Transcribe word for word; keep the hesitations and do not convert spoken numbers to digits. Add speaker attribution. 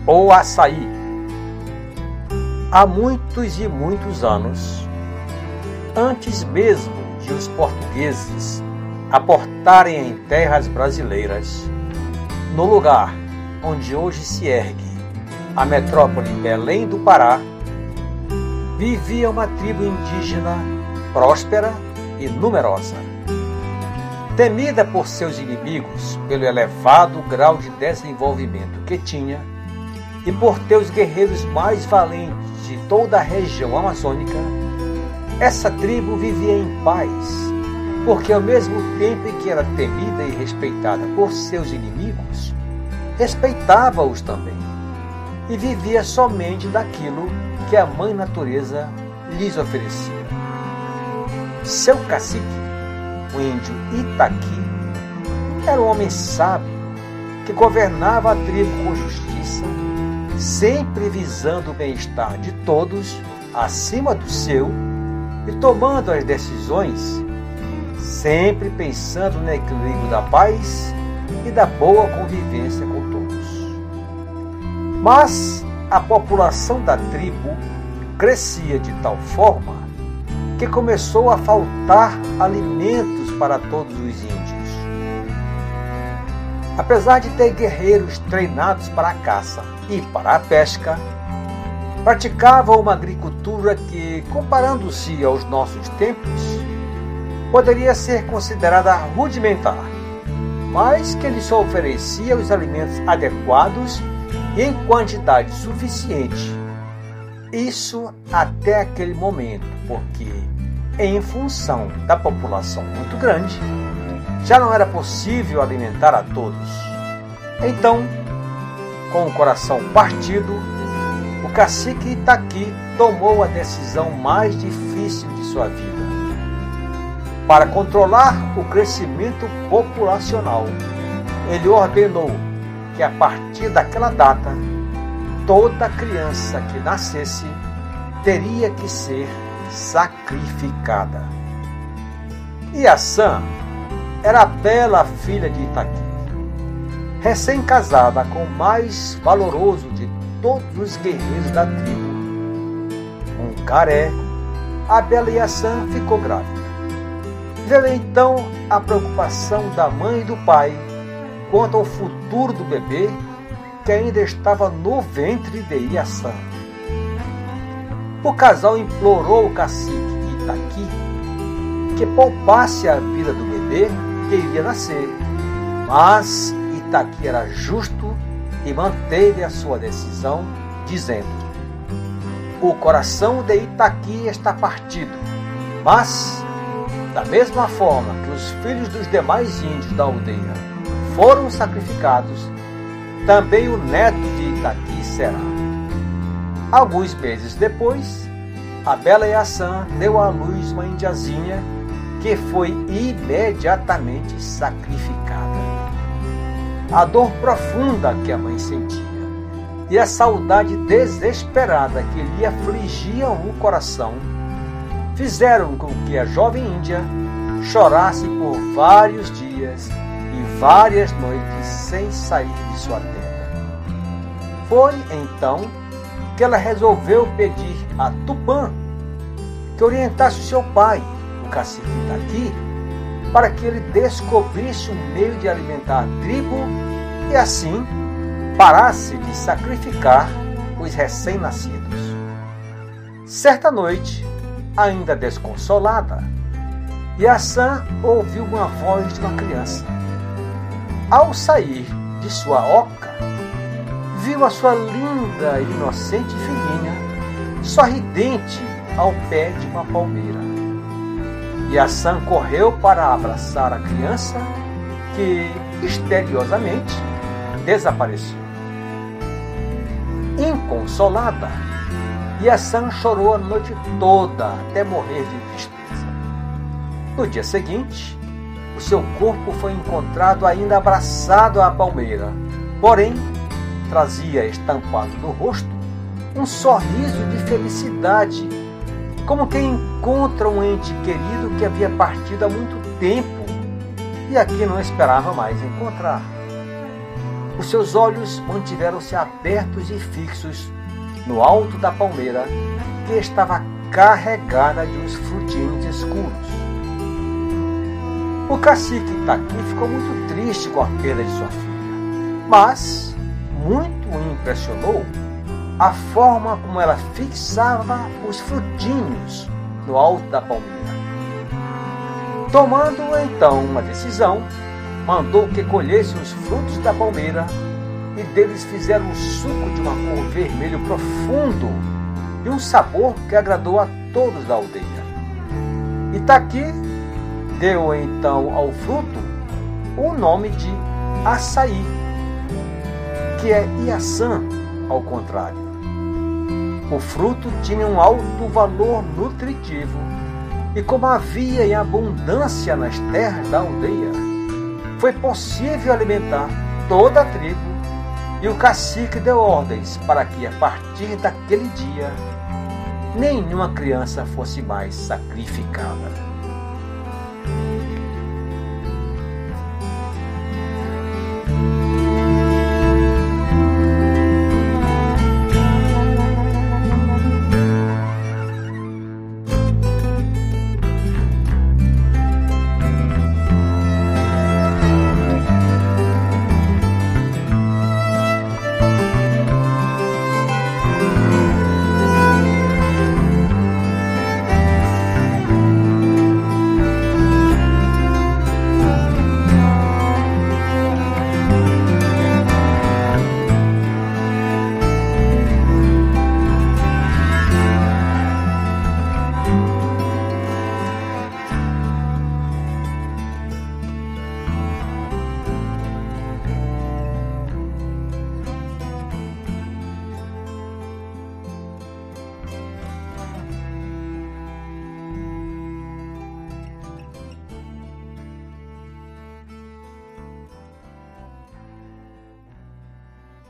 Speaker 1: ou açaí. Há muitos e muitos anos, antes mesmo de os portugueses aportarem em terras brasileiras, no lugar onde hoje se ergue a metrópole Belém do Pará, vivia uma tribo indígena próspera e numerosa. Temida por seus inimigos pelo elevado grau de desenvolvimento que tinha e por ter os guerreiros mais valentes de toda a região amazônica, essa tribo vivia em paz, porque ao mesmo tempo em que era temida e respeitada por seus inimigos, respeitava-os também e vivia somente daquilo que a Mãe Natureza lhes oferecia. Seu cacique, o índio Itaqui, era um homem sábio que governava a tribo com justiça, sempre visando o bem-estar de todos acima do seu e tomando as decisões sempre pensando no equilíbrio da paz e da boa convivência com todos. Mas a população da tribo crescia de tal forma que começou a faltar alimentos para todos os índios. Apesar de ter guerreiros treinados para a caça e para a pesca, praticavam uma agricultura que, comparando-se aos nossos tempos, poderia ser considerada rudimentar, mas que lhes oferecia os alimentos adequados e em quantidade suficiente. Isso até aquele momento, porque, em função da população muito grande, já não era possível alimentar a todos. Então, com o coração partido, o cacique Itaqui tomou a decisão mais difícil de sua vida. Para controlar o crescimento populacional, ele ordenou que, a partir daquela data, toda criança que nascesse teria que ser sacrificada. Iaçã era a bela filha de Itaqui, recém-casada com o mais valoroso de todos os guerreiros da tribo. Um caré, a bela Iaçã ficou grávida. Veio então a preocupação da mãe e do pai quanto ao futuro do bebê que ainda estava no ventre de Iaçã. O casal implorou o cacique Itaqui que poupasse a vida do bebê que iria nascer, mas Itaqui era justo e manteve a sua decisão, dizendo: o coração de Itaqui está partido, mas, da mesma forma que os filhos dos demais índios da aldeia foram sacrificados, também o neto de Itaqui será. Alguns meses depois, a bela Iaçã deu à luz uma indiazinha que foi imediatamente sacrificada. A dor profunda que a mãe sentia e a saudade desesperada que lhe afligiam o coração fizeram com que a jovem índia chorasse por vários dias e várias noites sem sair de sua tenda. Foi então que ela resolveu pedir a Tupã que orientasse o seu pai, o cacique Itaqui, para que ele descobrisse um meio de alimentar a tribo e assim parasse de sacrificar os recém-nascidos. Certa noite, ainda desconsolada, Iaçã ouviu uma voz de uma criança. Ao sair de sua oca, viu a sua linda e inocente filhinha sorridente ao pé de uma palmeira. Iaçã correu para abraçar a criança, que misteriosamente desapareceu. Inconsolada, Iaçã chorou a noite toda até morrer de tristeza. No dia seguinte, o seu corpo foi encontrado ainda abraçado à palmeira, porém trazia estampado no rosto um sorriso de felicidade, como quem encontra um ente querido que havia partido há muito tempo e a quem não esperava mais encontrar. os seus olhos mantiveram-se abertos e fixos no alto da palmeira, que estava carregada de uns frutinhos escuros. O cacique Itaqui ficou muito triste com a perda de sua filha, mas muito o impressionou a forma como ela fixava os frutinhos no alto da palmeira. Tomando então uma decisão, mandou que colhessem os frutos da palmeira e deles fizeram um suco de uma cor vermelho profundo e um sabor que agradou a todos da aldeia. Itaqui deu então ao fruto o nome de açaí, que é iaçã ao contrário. O fruto tinha um alto valor nutritivo e, como havia em abundância nas terras da aldeia, foi possível alimentar toda a tribo, e o cacique deu ordens para que, a partir daquele dia, nenhuma criança fosse mais sacrificada.